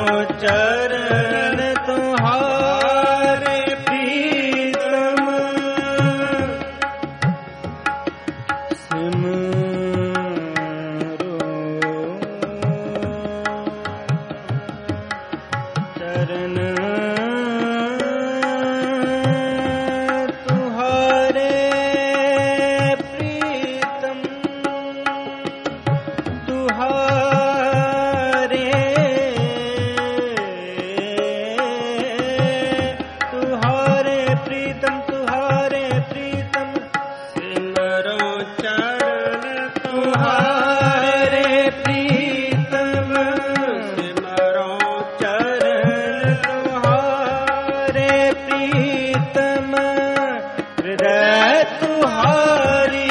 चरण तुम्हारे प्रीतम सिमरो चरण तुम्हारे प्रीतम तुम्हारे प्रीतम तुम्हारे प्रीतम सिमरो चरण तुम्हारे प्रीतम सिमरो चरण तुम्हारे प्रीतम हृदय तुम्हारी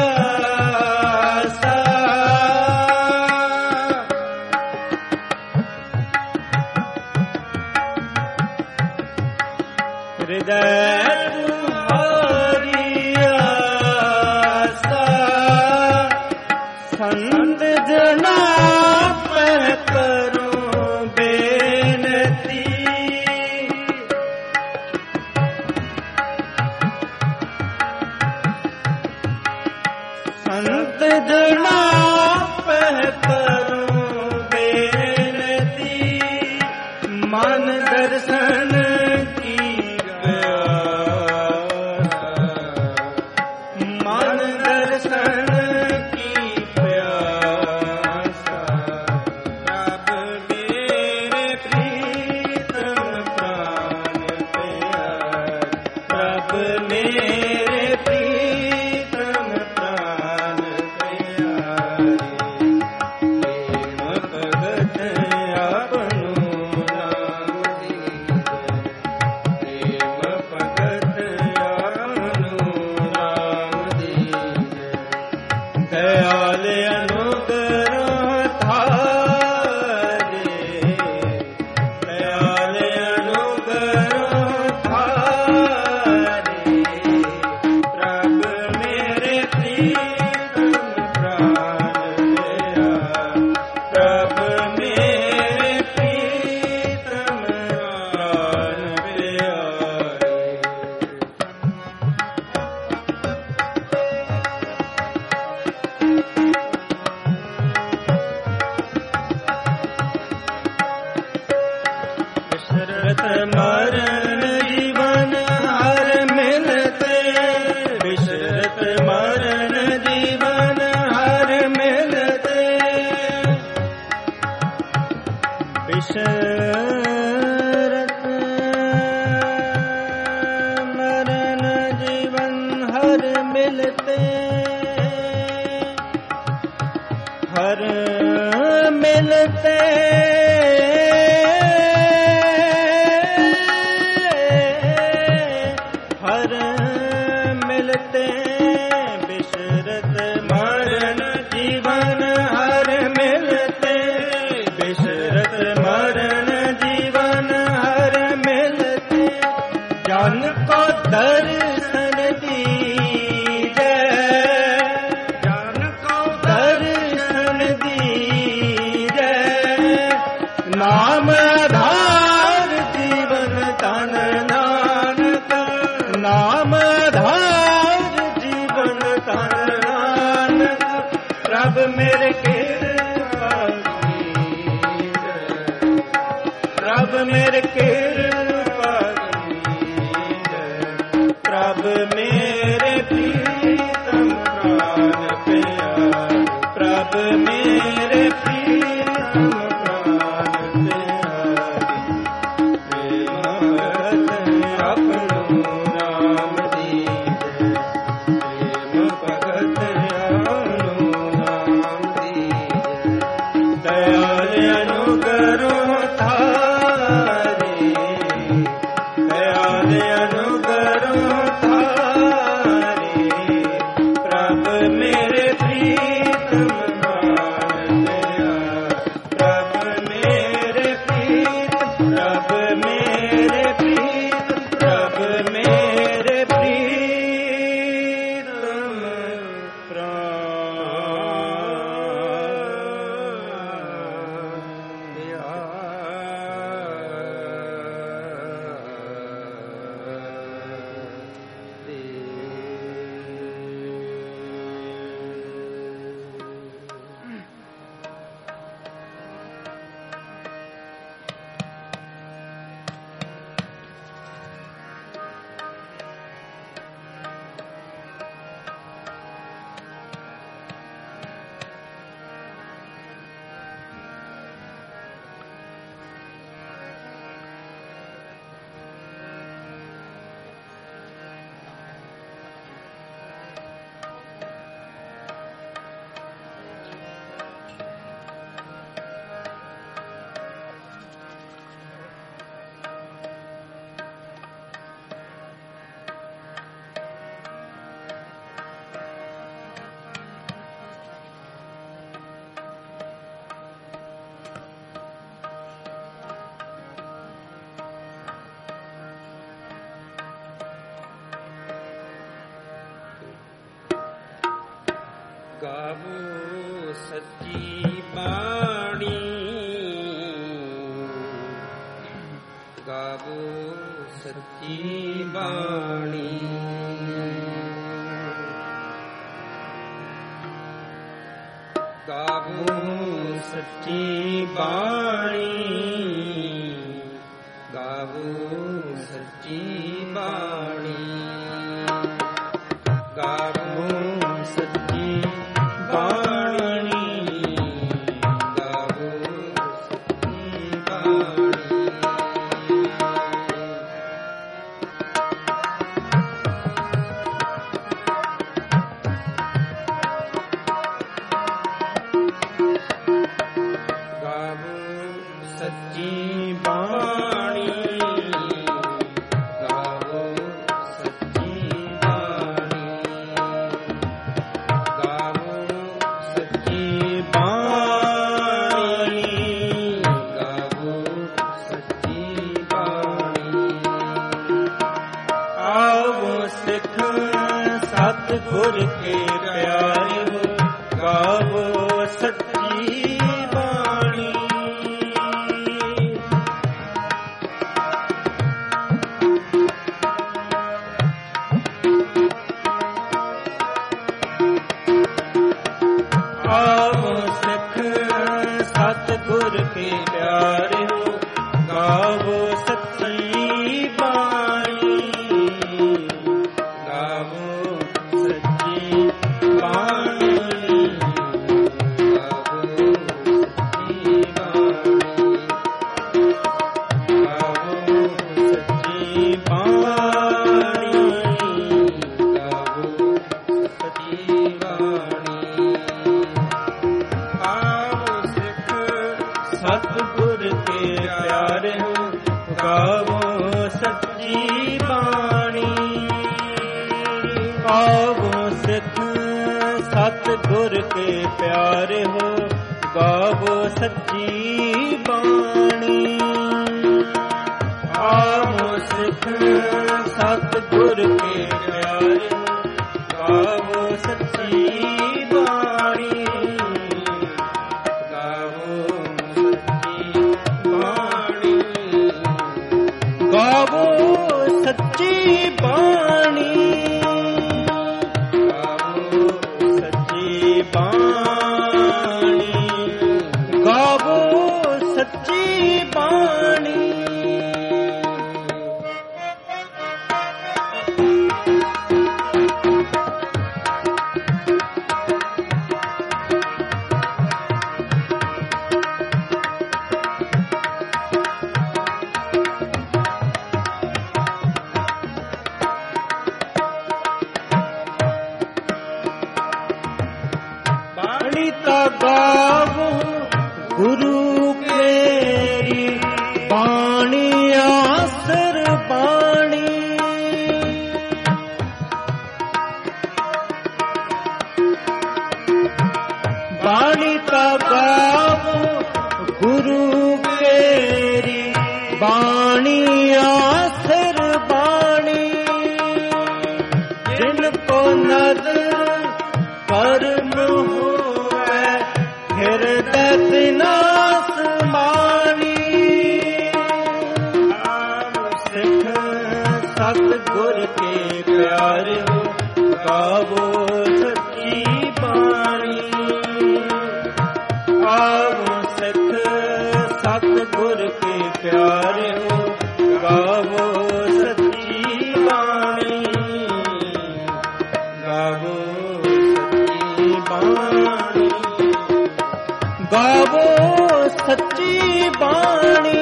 आशा हृदय तुम्हारी आशा संत जना पर करो बेनती संत जना पर करो बेनती मन दर्शन की मन दर्शन की प्यासा प्रभ मेरे प्रीतम प्राण प्यार प्रभ मेरे प्रीतम प्राण प्यारे प्रेम भगत आपनो नाम दीजै प्रेम भगत आपनो नाम दीजै दयाल अनुग्रह थारे दयाल अनुग्रह थारे प्रभ मेरे प्रीतम प्राण प्यार प्रभ मेरे प्रीतम प्राण प्यारे विसरत मरण जीवन हर मिलते विसरत मरण जीवन हर मिलते विसरत मरण जीवन हर मिलते हर मिलते हर मिलते विसरत मरण जीवन हर मिलते विसरत मरण जीवन हर मिलते जन को दर्शन दीजै जन को दर्शन दीजै नाम आधार जीवन तन नानक नाम आधार जीवन तन नानक प्रभ मेरे कृपा कीजै प्रभ मेरे कृपा कीजै प्रभ मेरे प्रीतम प्राण प्यार प्रभ मेरे प्रीतम प्राण प्यारे अपनो नाम दीजै प्रेम भगत अपनो नाम दीजै दयाल अनुग्रह थारे दयाल अनुग्रह थारे प्रभ मेरे प्रीतम प्राण प्यार प्रभ मेरे प्रीतम प्रभ मेरे प्रीतम प्रभ मेरे प्रीतम प्राण प्यारे ਗਾਵੋ ਸੱਚੀ ਬਾਣੀ, ਗਾਵੋ ਸੱਚੀ ਬਾਣੀ। ਗਾਵੋ ਸੱਚੀ ਬਾਣੀ, ਗਾਵੋ ਸੱਚੀ ਬਾਣੀ, ਗਾਵੋ ਸੱਚੀ ਬਾਣੀ, ਗਾਵੋ ਸੱਚੀ ਬਾਣੀ। ਸੱਚੀ ਬਾਣੀ, ਗਾਵੋ ਸੱਚੀ ਬਾਣੀ, ਗਾਵੋ ਸੱਚੀ ਬਾਣੀ, ਗਾਵੋ ਸੱਚੀ ਬਾਣੀ। ਆਵੋ ਸਿੱਖ ਸਤਿਗੁਰ ਕੇ ਪਿਆਰੇ ਹੋ, ਗਾਵੋ ਸੱਚੀ ਬਾਣੀ। ਆਵੋ ਸਿੱਖ ਸਤਿਗੁਰ ਕੇ ਪਿਆਰੇ ਹੋ, ਗਾਵੋ ਸੱਚੀ ਬਾਣੀ, ਗਾਵੋ ਸੱਚੀ ਬਾਣੀ, ਗਾਵੋ ਸੱਚੀ ਬਾਣੀ, ਗਾਵੋ ਸੱਚੀ ਬਾਣੀ, ਗਾਵੋ ਸੱਚੀ ਬਾਣੀ। ਆਵੋ ਸਿੱਖ ਸਤਿਗੁਰ ਕੇ ਪਿਆਰੇ ਹੋ, ਗਾਵੋ ਸੱਚੀ ਬਾਣੀ। ਆਵੋ ਸਿੱਖ ਸਤਿਗੁਰ ਕੇ ਪਿਆਰੇ ਹੋ, ਗਾਵੋ ਸੱਚੀ ਬਾਣੀ। ਆਵੋ ਸਿੱਖ ਸਤਿਗੁਰ ਕੇ ਪਿਆਰੇ ਹੋ, ਗਾਵੋ ਸੱਚੀ ਬਾਣੀ, ਗਾਵੋ ਸੱਚੀ ਬਾਣੀ, ਗਾਵੋ ਸੱਚੀ ਬਾਣੀ, ਗਾਵੋ ਸੱਚੀ ਬਾਣੀ, ਗਾਵੋ ਸੱਚੀ ਬਾਣੀ। ਬਾਣੀ ਤਾ ਗਾਵੋ ਗੁਰੂ ਕੇਰੀ, ਬਾਣੀ ਆਸਰ ਬਾਣੀ। ਬਾਣੀ ਤਾ ਗਾਵੋ ਗੁਰੂ ਕੇਰੀ, ਬਾਣੀ ਆਸਰ ਬਾਣੀ। ਜਿਨ ਕੋ ਨਦਰ ਕਰਮ ਹੋਵੇ, ਹਿਰਦੈ ਤਿਨਾਸ ਮਾਣੀ। ਆਵੋ ਸਿੱਖ ਸਤਿਗੁਰ ਕੇ ਪਿਆਰੇ ਹੋ, ਗਾਵੋ ਸੱਚੀ ਬਾਣੀ। ਆਵੋ ਸਿੱਖ ਸਤਿਗੁਰ ਕੇ ਪਿਆਰੇ ਹੋ, ਗਾਵੋ ਸੱਚੀ ਬਾਣੀ, ਗਾਵੋ ਸੱਚੀ ਬਾਣੀ, ਗਾਵੋ ਸੱਚੀ ਬਾਣੀ,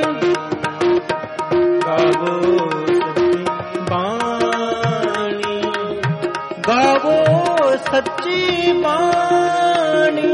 ਗਾਵੋ ਸੱਚੀ ਬਾਣੀ, ਗਾਵੋ ਸੱਚੀ ਬਾਣੀ।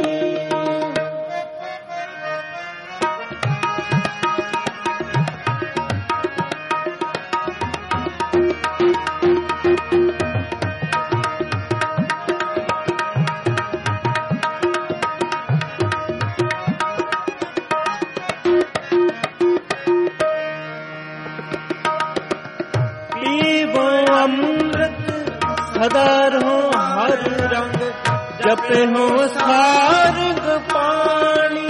ਪੀਵੋ ਅੰਮ੍ਰਿਤ ਸਦਾ ਰਹੋ ਹਰ ਰੰਗ, ਜਪਿਓ ਸਾਰੰਗ ਪਾਣੀ।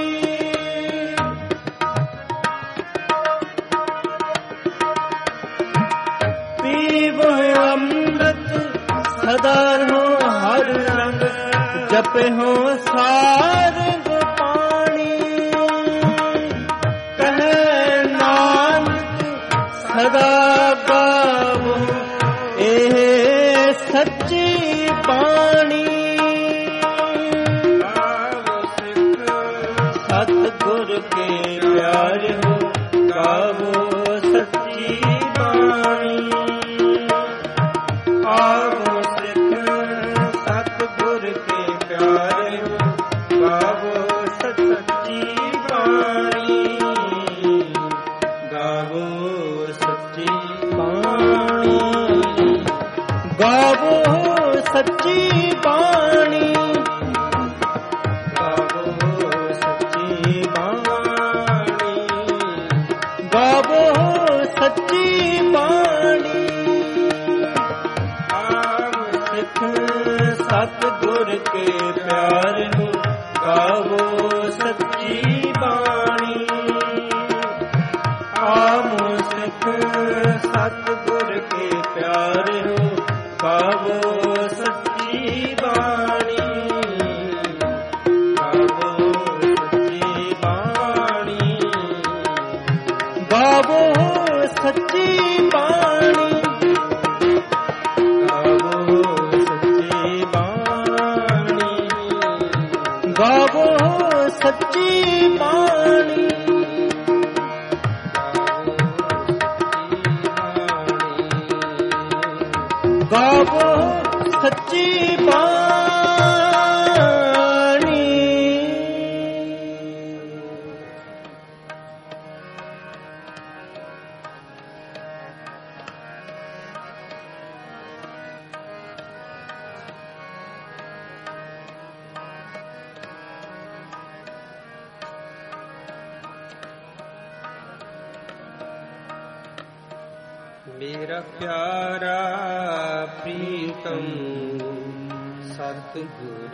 ਪੀਵੋ ਅੰਮ੍ਰਿਤ ਸਦਾ ਰਹੋ ਹਰ ਰੰਗ, ਜਪਿਓ ਸਾਰੰਗ ਪਾਣੀ। ਕਹੈ ਨਾਨਕ ਸਦਾ ਗਾਵੋ ਇਹ ਸੱਚੀ ਬਾਣੀ। ਸਤਿਗੁਰ ਕੇ ਪਿਆਰੇ ਹੋ ਗਾਵੋ ਸੱਚੀ ਬਾਣੀ। ਆਵੋ ਸਿੱਖ ਸਤਿਗੁਰ ਕੇ ਪਿਆਰੇ ਹੋ ਗਾਵੋ ਸੱਚੀ ਬਾਣੀ। ਗਾਵੋ ਸੱਚੀ ਬਾਣੀ। ਗਾਵੋ ਸੱਚੀ ਬਾਣੀ। ਗਾਵੋ ਸੱਚੀ ਬਾਣੀ। ਗਾਵੋ ਸੱਚੀ ਬਾਣੀ। ਆਵ ਸਿੱਖ ਸਤਿਗੁਰ ਕੇ ਪਿਆਰੇ ਹੋ ਗਾਵੋ ਸੱਚੀ ਬਾਣੀ। ਆਵ ਸਿੱਖ ਸਤਿਗੁਰ ਕੇ ਪਿਆਰੇ ਹੋ ਗਾਵੋ ਸੱਚੀ ਬਾਣੀ। ਗਾਵੋ ਸੱਚੀ ਬਾਣੀ। ਗਾਵੋ ਸੱਚੀ ਬਾਣੀ। ਗਾਵੋ ਸੱਚੀ ਬਾਣੀ। ਗਾਵੋ ਸੱਚੀ ਬਾਣੀ। ਗਾਵੋ ਸੱਚੀ ਬਾਣੀ। ਮੇਰਾ ਪਿਆਰਾ ਪ੍ਰੀਤਮ ਸਤਿਗੁਰ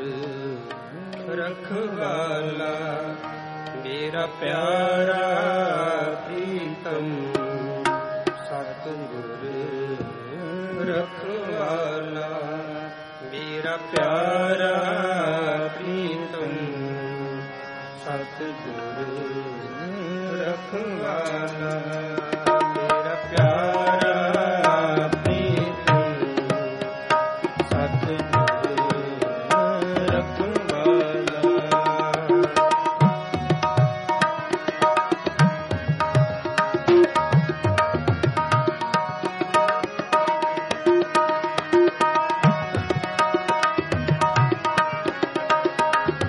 ਰਖਵਾਲਾ। ਮੇਰਾ ਪਿਆਰਾ ਪ੍ਰੀਤਮ ਸਤਿਗੁਰ ਰਖਵਾਲਾ। ਮੇਰਾ ਪਿਆਰਾ ਪ੍ਰੀਤਮ ਸਤਿਗੁਰ ਰਖਵਾਲਾ। ਮੇਰਾ ਪਿਆਰਾ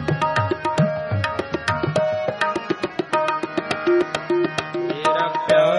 ਪਿਆਰਾ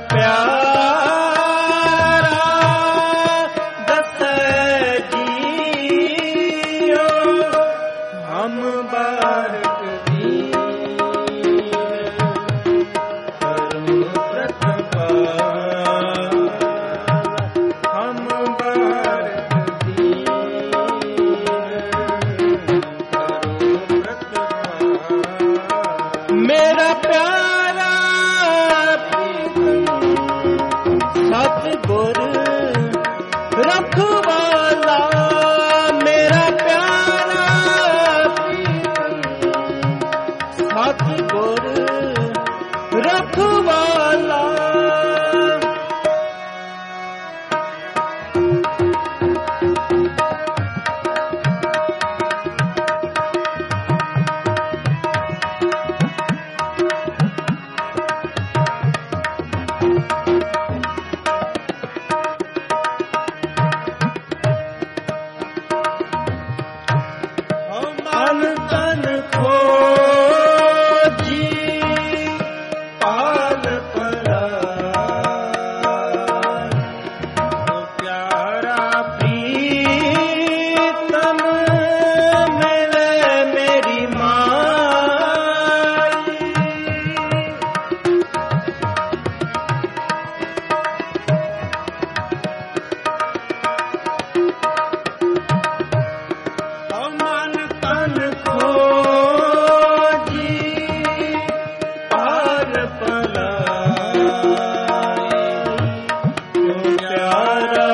प्यारा दसै जियो हम बारक दीन करो प्रतपाल हम बारक दीन करो प्रतपाल मेरा प्यारा सतगुर रखवाला मेरा प्यारा सतगुर रखवाला तन खोजी पाल पला प्यारा प्रीतम मिले मेरी माई मन तन खोजी पाल पलाई प्यारा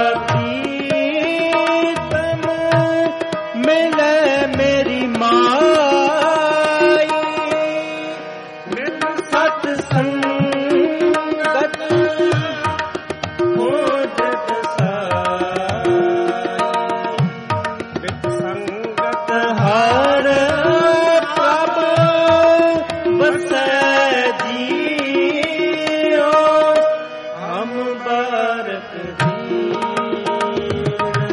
प्रीतम मिले मेरी माई मिल सत्संगत हो जग साई संगत हर प्रभ बसै जियो हम बारक दीन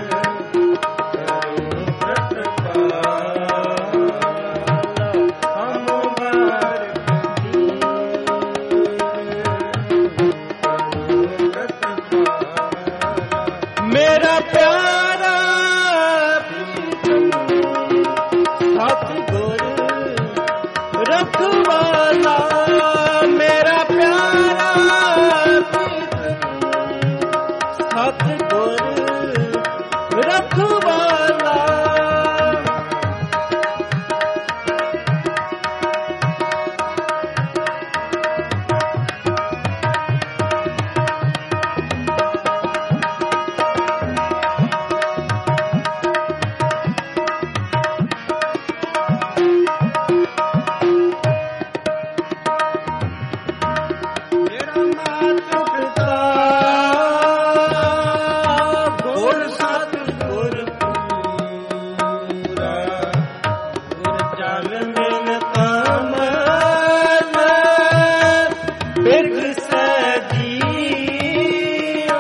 करो प्रतपाल हम बारक दीन करो प्रतपाल मेरा प्यारा सतगुर रखवाला मेरा प्यारा सतगुर रखवाला मेरा माता पिता गुर सतगुर पूरा गुर जल मिल कमल बिग सजियो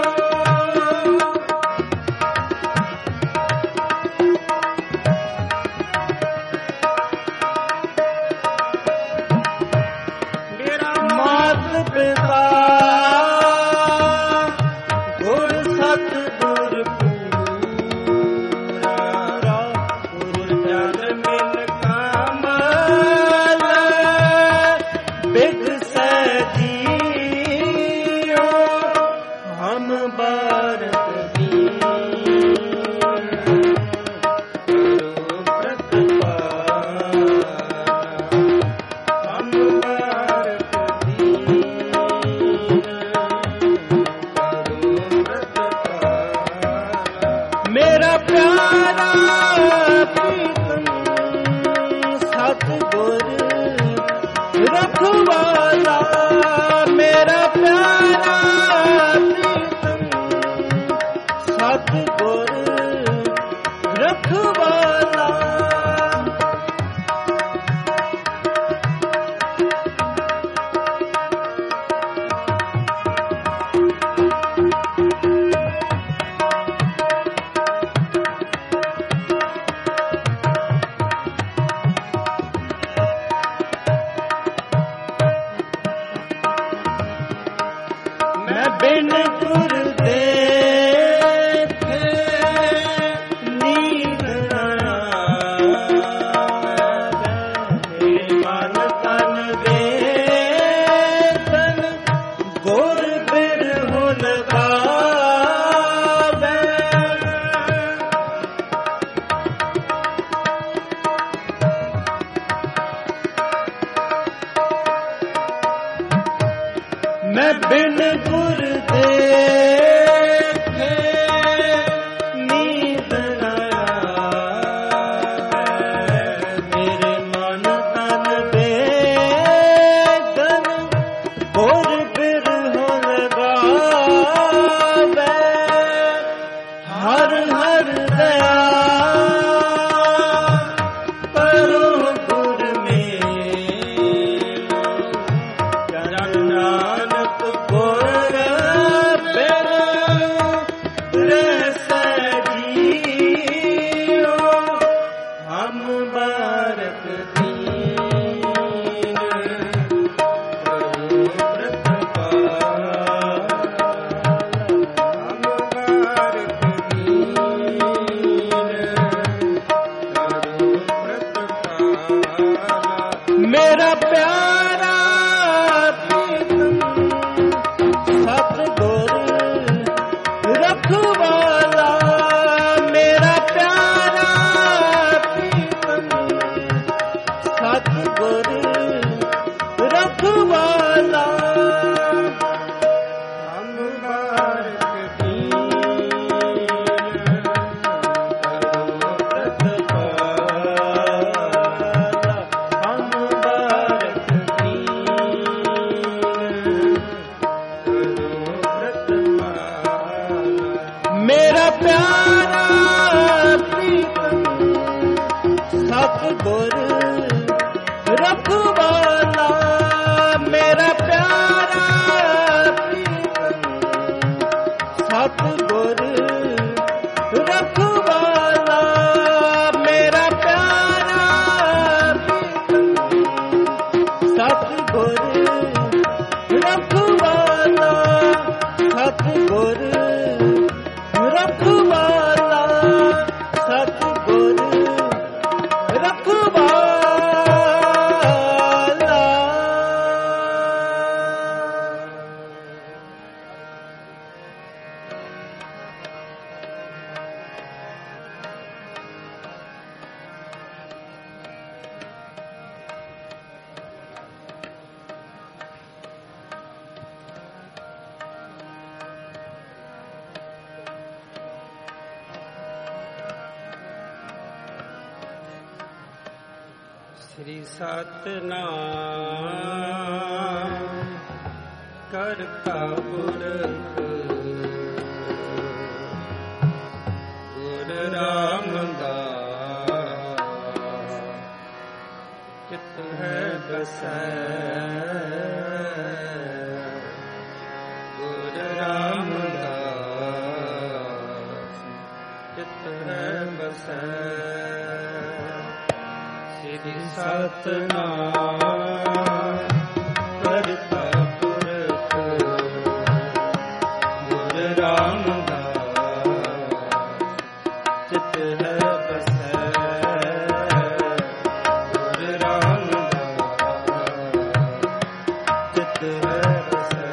मेरा माता पिता गुर सतगुर पूरा गुर जल मिल कमल बिग सजियो हम बारक दीन करो प्रतपाल हम बारक दीन करो प्रतपाल मेरा प्यारा प्रीतम सतगुर रखवाला मेरा प्यारा प्रीतम सतगुर रखवाला ਹਰ ਹਰ ਦਇਆ ਕਰੋ ਗੁਰ ਮੇਲ ਜਨ ਨਾਨਕ ਗੁਰ ਬਿਨ ਰਹਿਸੈ ਜੀਉ ਹਮ ਬਾਰਕ ਦੀਨ ਕਰੋ ਪ੍ਰਤਪਾਲ ਹਮ ਬਾਰਕ ਦੀਨ ਕਰੋ ਪ੍ਰਤਪਾਲ ਮੇਰਾ ਪਿਆਰਾ ਪ੍ਰੀਤਮ ਸਤਿਗੁਰ ਰਖਵਾਲਾ ਮੇਰਾ ਪਿਆਰਾ ਪ੍ਰੀਤਮ ਸਤਿਗੁਰ ਰਖਵਾਲਾ ਹਮ ਬਾਰਕ ਦੀਨ ਕਰੋ ਪ੍ਰਤਪਾਲ ਹਮ ਬਾਰਕ ਦੀਨ ਕਰੋ ਪ੍ਰਤਪਾਲ ਮੇਰਾ ਪਿਆਰਾ ਪ੍ਰੀਤਮ ਸਤਿਗੁਰ ਰਖਵਾਲਾ ਮੇਰਾ ਪਿਆਰਾ ਪ੍ਰੀਤਮ ਸਤਿਗੁਰ ਰਖਵਾਲਾ ਮੇਰਾ ਪਿਆਰਾ ਪ੍ਰੀਤਮ ਸਤਿਗੁਰ ਰਖਵਾਲਾ ਸਤਿਗੁਰ ਰਖਵਾਲਾ ਸਤਿਗੁਰ ਰਖਵਾਲਾ ਸ੍ਰੀ ਸਤਿਨਾਮ ਕਰਤਾ ਪੁਰਖ ਗੁਰ ਰਾਮਦਾਸ ਚਿਤ ਹੈ ਬਸੈ ਗੁਰ ਰਾਮਦਾਸ ਚਿਤ ਹੈ ਬਸੈ ਸ੍ਰੀ ਸਤਿਨਾਮ ਕਰਤਾ ਪੁਰਖ ਗੁਰ ਰਾਮਦਾਸ ਚਿਤ ਹੈ ਬਸੈ ਗੁਰ ਰਾਮਦਾਸ ਚਿਤ ਹੈ ਬਸੈ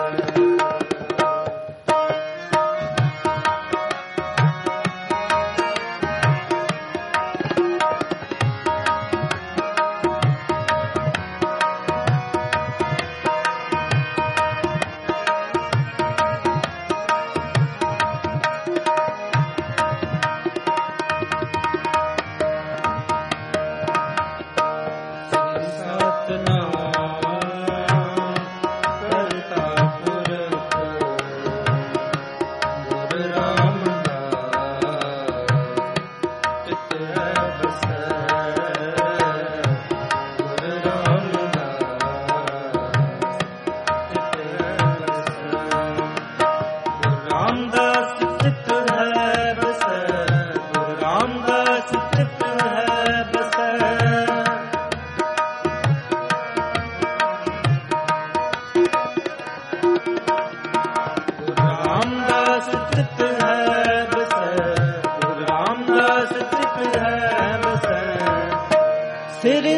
ਸ੍ਰੀ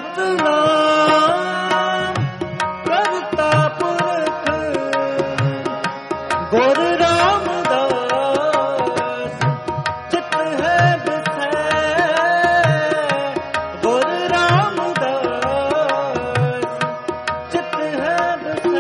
ਸਤਿਨਾਮ ਕਰਤਾ ਪੁਰਖ ਗੁਰ ਰਾਮਦਾਸ ਚਿਤ ਹੈ ਬਸੈ ਗੁਰ ਰਾਮਦਾਸ ਚਿਤ ਹੈ ਬਸੈ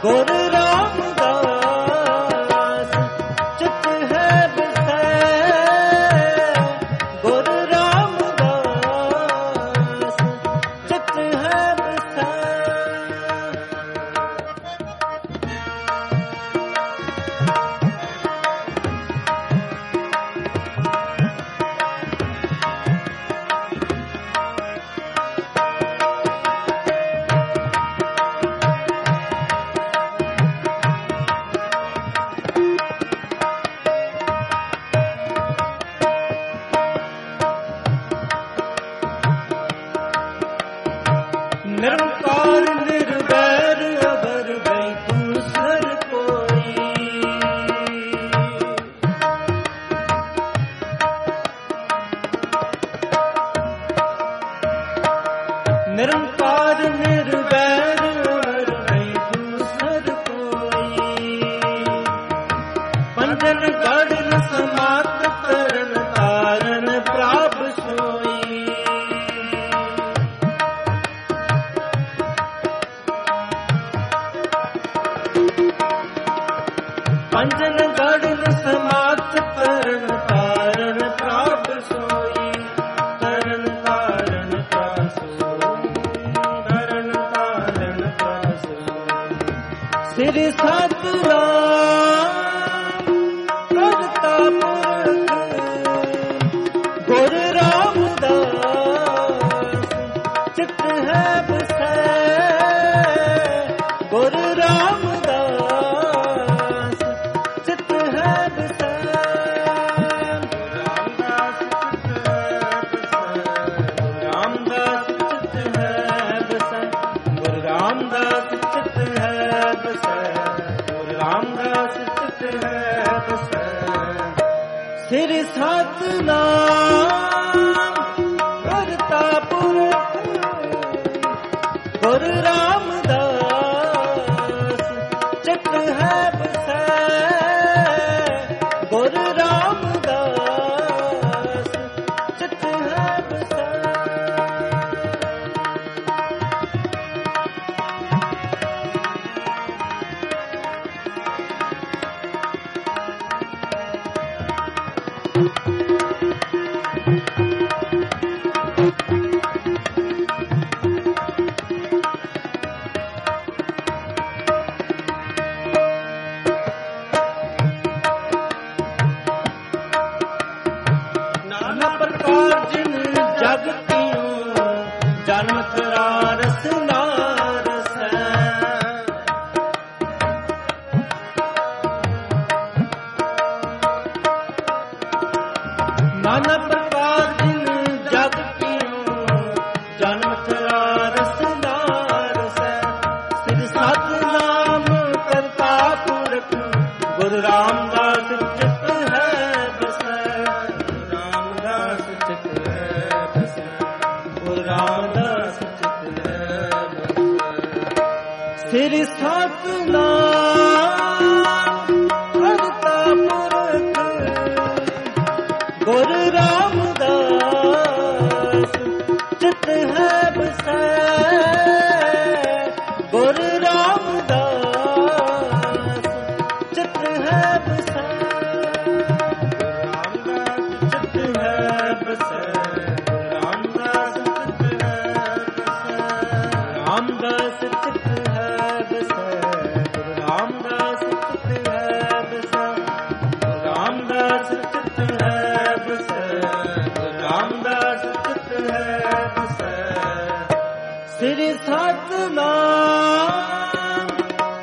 ਗੁਰ ਰਾਮਦਾਸ ਚਿਤ ਹੈ ਬਸੈ ਗੁਰ ਰਾਮਦਾਸ ਚਿਤ ਹੈ ਬਸੈ ਨਿਰੰਕਾਰ ਨਿਰਵੈਰ ਅਵਰ ਬੈਠੂ ਸਰ ਕੋਈ ਨਿਰੰਕਾਰ ਨਿਰਵੈਰ ਅਵਰ ਬੈਠੂ ਸਰ ਕੋਈ ਪੰਜਨ ਗੜਨ ਸਮਾਤ ਕਰਨ ਤਾਰਨ ਪ੍ਰਭ ਸੋਈ ਪੰਜਨ ਗੜਨ ਸਮਾਤ ਕਰਨ ਤਾਰਨ ਪ੍ਰਭ ਸੋਈ ਤਰਨ ਤਾਰਨ ਪ੍ਰਭ ਸੋਈ ਤਰਨ ਤਾਰਨ ਪ੍ਰਭ ਸੋਈ ਸ੍ਰੀ ਸਤਿਨਾਮ ਕਰਤਾ ਪੁਰਖ ਗੁਰ ਰਾਮਦਾਸ ਚਿਤ ਹੈ ਬਸੈ ਗੁਰ ਰਾਮਦਾਸ ਚਿਤ ਹੈ ਬਸੈ ਰਾਮਦਾਸ ਚਿਤ ਹੈ ਬਸੈ ਗੁਰ ਰਾਮਦਾਸ ਚਿਤ ਹੈ ਬਸੈ ਗੁਰ ਰਾਮਦਾਸ ਚਿਤ ਹੈ ਬਸੈ ਸ੍ਰੀ ਸਤਿਨਾਮ ਕਰਤਾ ਪੁਰਖ ਗੁਰ ਰਾਮਦਾਸ ਚਿਤ ਹੈ ਬਸੈ ਗੁਰ ਰਾਮਦਾਸ ਚਿਤ ਹੈ ਬਸੈ ਨਾਨਾ ਪ੍ਰਕਾਰ ਜਿਨ ਜਗ ਕੀਓ ਜਨਮ ਕਰਾ ਰਸ ਨਾ ਰਸੈ ਨਾਨਾ ਪ੍ਰਕਾਰ ਜਿਨ ਜਗ ਕੀਓ ਜਨਮ ਕਰਾ ਰਸ ਨਾ ਰਸੈ ਸ੍ਰੀ ਸਤਿਨਾਮ ਕਰਤਾ ਪੁਰਖ ਗੁਰ ਰਾਮਦਾਸ ਚਿਤ ਹੈ ਬਸੈ ਰਾਮਦਾਸ ਚਿਤ ਹੈ ਬਸੈ ਗੁਰ ਰਾਮਦਾਸ ਚਿਤ ਹੈ ਬਸੈ ਸ੍ਰੀ ਸਤਿਨਾਮ ਕਰਤਾ ਪੁਰਖ ਗੁਰ ਰਾਮਦਾਸ ਚਿਤ ਹੈ ਬਸੈ ਗੁਰ ਰਾਮਦਾਸ ਚਿਤ ਹੈ ਬਸੈ ਰਾਮਦਾਸ ਚਿਤ ਹੈ ਬਸੈ ਰਾਮਦਾਸ ਚਿਤ ਹੈ ਬਸੈ ਰਾਮਦਾਸ ਚਿਤ ਹੈ ਬਸੈ ਰਾਮਦਾਸ ਚਿਤ ਹੈ ਬਸੈ ਰਾਮਦਾਸ ਚਿਤ ਹੈ ਬਸੈ ਰਾਮਦਾਸ ਚਿਤ ਹੈ ਬਸੈ ਸ੍ਰੀ ਸਤਿਨਾਮ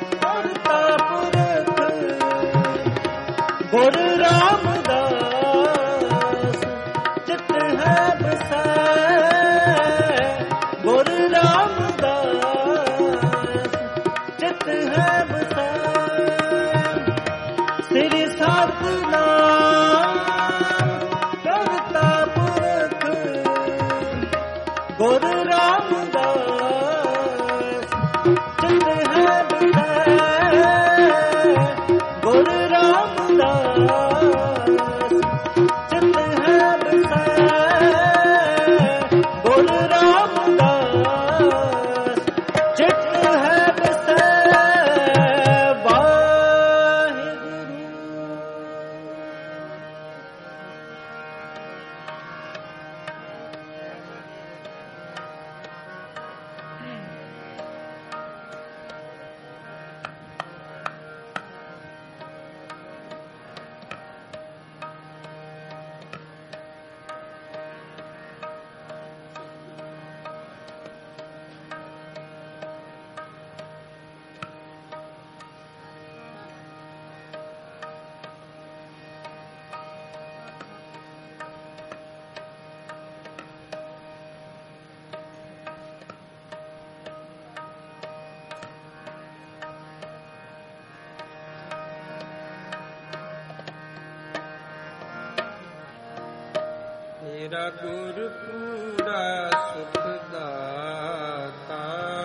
ਮੇਰਾ ਗੁਰ ਪੂਰਾ ਸੁਖ ਦਾਤਾ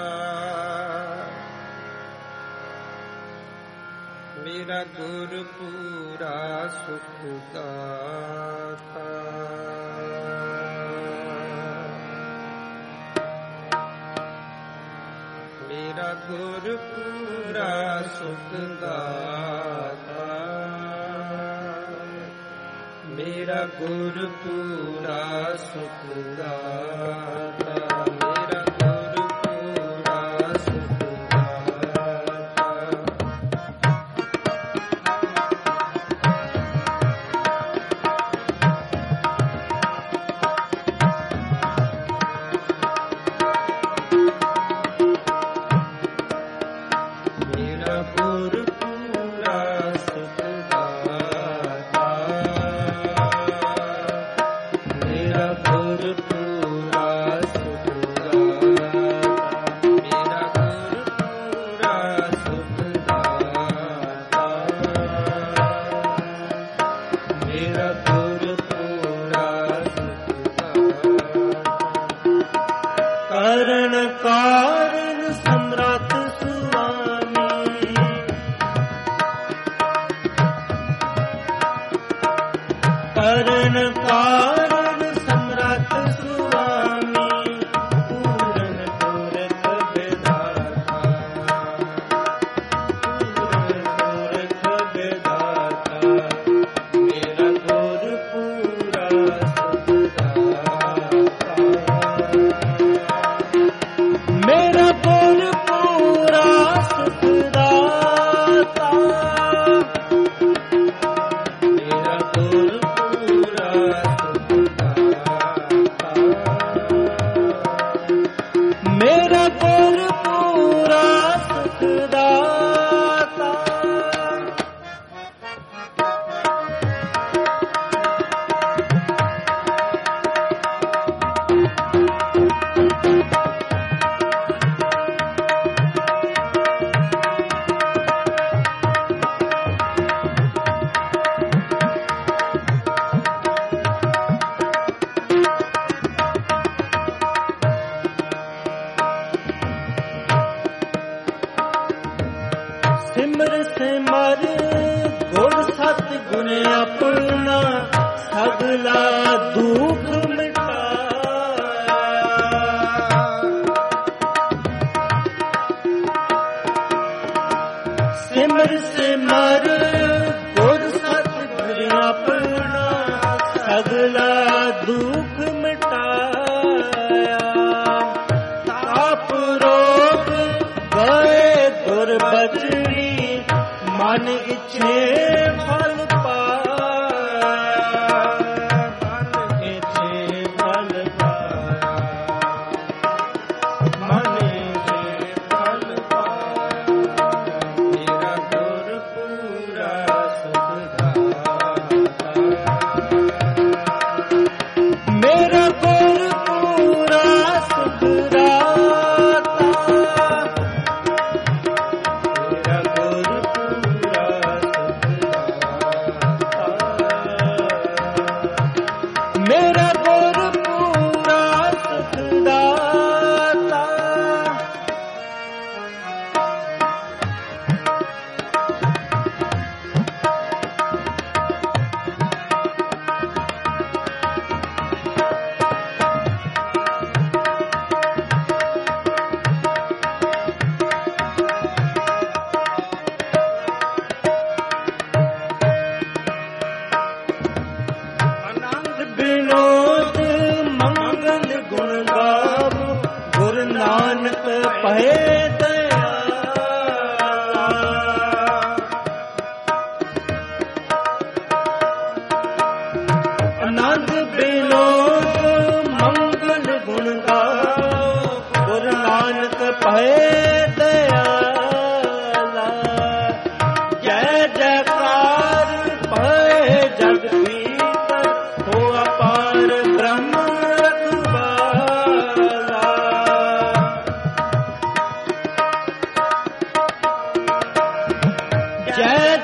ਮੇਰਾ ਗੁਰ ਪੂਰਾ ਸੁਖ ਦਾਤਾ ਮੇਰਾ ਗੁਰ ਪੂਰਾ ਸੁਖ ਦਾਤਾ ਮੇਰਾ ਗੁਰ ਪੂਰਾ ਸੁਖ ਦਾਤਾ ਮੇਰਾ ਗੁਰ ਪੂਰਾ ਸੁਖ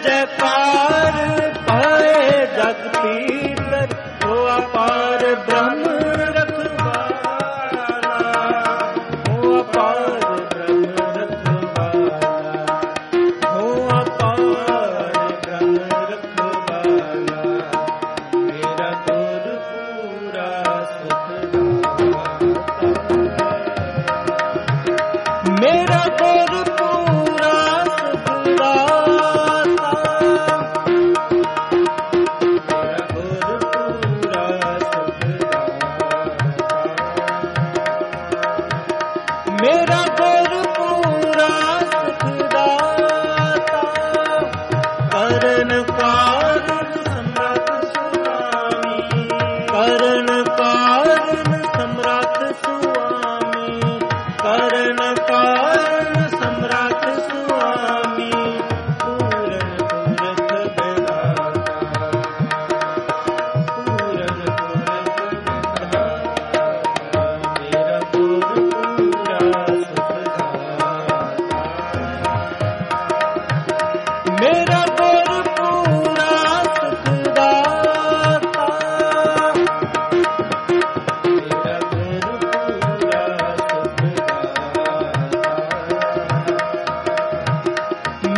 जयकार पाए जग पीर हो अपार ब्रह्म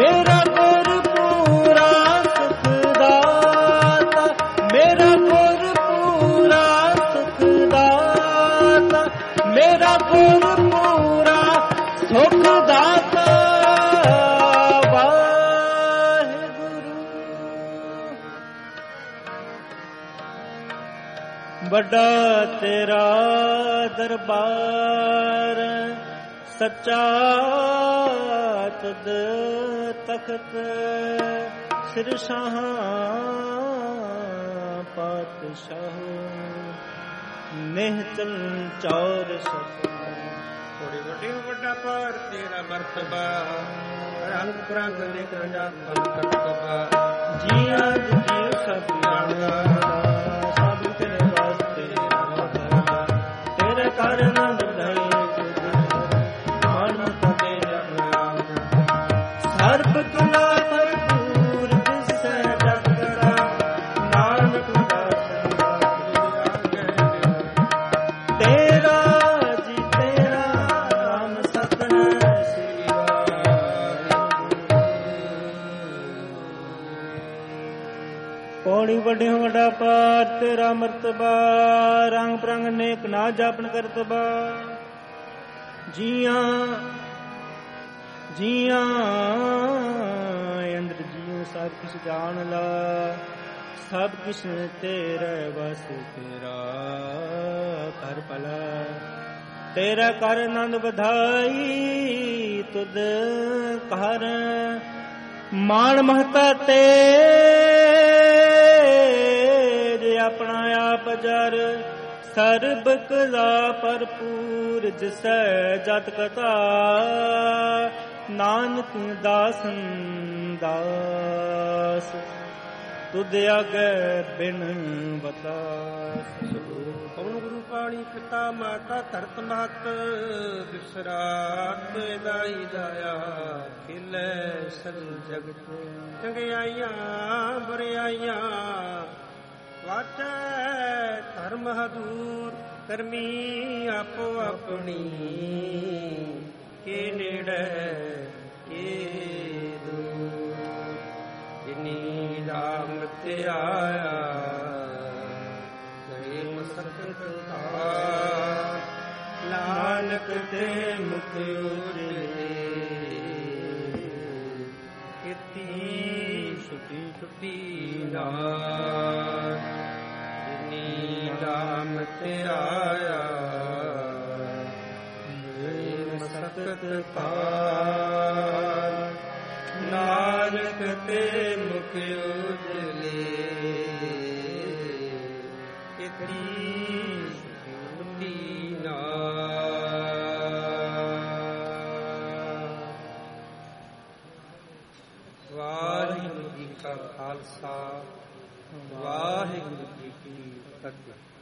ਮੇਰਾ ਗੁਰ ਪੂਰਾ ਸੁਖ ਦਾਤਾ, ਮੇਰਾ ਗੁਰ ਪੂਰਾ ਸੁਖ ਦਾਤਾ, ਮੇਰਾ ਗੁਰ ਪੂਰਾ ਸੁਖ ਦਾਤਾ। ਵੱਡਾ ਤੇਰਾ ਦਰਬਾਰ, ਸੱਚਾ ਤੁਧ ਤਖਤ, ਸਿਰ ਸ਼ਾਹਾਂ ਪਾਤਸ਼ਾਹ, ਨਿਹਚਲ ਚੌਰ ਸਤ। ਥੋੜੀ ਵੱਡੀ ਵੱਡਾ ਪਰ ਤੇਰਾ ਮਰਤਬਾ, ਰੰਗ ਪ੍ਰੰਗ ਦੇਖ ਰਾਜਾ ਫਲ ਕਰਤਬਾ। ਜੀਆਂ ਜੀਉ ਸਭ ਜਾਣਾ, ਸਭ ਤੇਰੇ ਵਾਸਤੇ ਤੇਰੇ ਕਾਰਨ ਵਧਾਈ ਮਨ ਤੇਰਾ ਨਾਮ। ਸਰਬ ਕਲਾ ਭਰਪੂਰ ਦਿਸੈ ਜਗਦਾ, ਨਾਨਕ ਦਾਸ ਤੇਰਾ ਜੀ ਤੇਰਾ ਨਾਮ ਸਤਿ ਸ੍ਰੀ ਵਾਹਿਗੁਰੂ। ਪੌੜੀ ਵੱਡੇ ਵੱਡਾ ਪਾਰ ਤੇਰਾ ਮਰਤਬਾ, ਰੰਗ ਪ੍ਰੰਗ ਨੇਕ ਨਾ ਜਾਪਨ ਕਰਤਬਾ। ਜੀਆਂ ਜੀਆਂ ਅੰਦਰ ਜੀਉ ਸਭ ਕਿਛ ਜਾਣ ਲਾ, ਸਭ ਕਿਛ ਤੇਰੇ ਵਸ ਤੇਰਾ ਕਰ ਭਲਾ। ਤੇਰਾ ਕਰ ਆਨੰਦ ਵਧਾਈ ਤੁਧ ਕਰ, ਮਾਣ ਮਹਤਾ ਤੇਰੇ ਆਪਣਾ ਆਪ ਜਰ। ਸਰਬ ਕਲਾ ਭਰਪੂਰ ਜਿਸੈ ਜਤ ਕਥਾ, ਨਾਨਕ ਦਾਸਨ ਦਾਸ ਤੁਧ ਆਗੇ ਬਿਨ ਬਤਾਸ। ਪਵਨ ਗੁਰੂ ਪਾਣੀ ਪਿਤਾ ਮਾਤਾ ਧਰਤ ਮਹਤ, ਵਿਸਰਾਤ ਦਾਈ ਦਾਇਆ ਖਿਲੇ ਸਭ ਜਗਤ। ਚੰਗਿਆਈਆਂ ਬੁਰਿਆਈਆਂ ਵਾਟੈ ਧਰਮ ਹਦੂਰ, ਕਰਮੀ ਆਪੋ ਆਪਣੀ ਕੇ ਨੇੜੇ ਕੇ ਦੂਰ। ਜਿਨੀ ਰਾਮ ਤੇ ਆਇਆ ਗਏ ਮਸਕਤ ਤਾਰ, ਨਾਨਕ ਤੇ ਮੁਖ ਉਜਲੇ ਕੀਤੀ ਛੁਟੀ ਛੁਟੀ ਨਾਰ। ਜਿਨੀ ਰਾਮ ਤੇ ਆਇਆ ਗਏ ਮਸਕਤ ਤਾਰ, ਨਾਨਕ ਤੇ ਮੁਖ ਉਜਲੇ ਕੀਤੀ ਛੁਟੀ ਨਾਰ। ਵਾਹਿਗੁਰੂ ਜੀ ਕਾ ਖਾਲਸਾ, ਵਾਹਿਗੁਰੂ ਜੀ ਕੀ ਫਤਿਹ।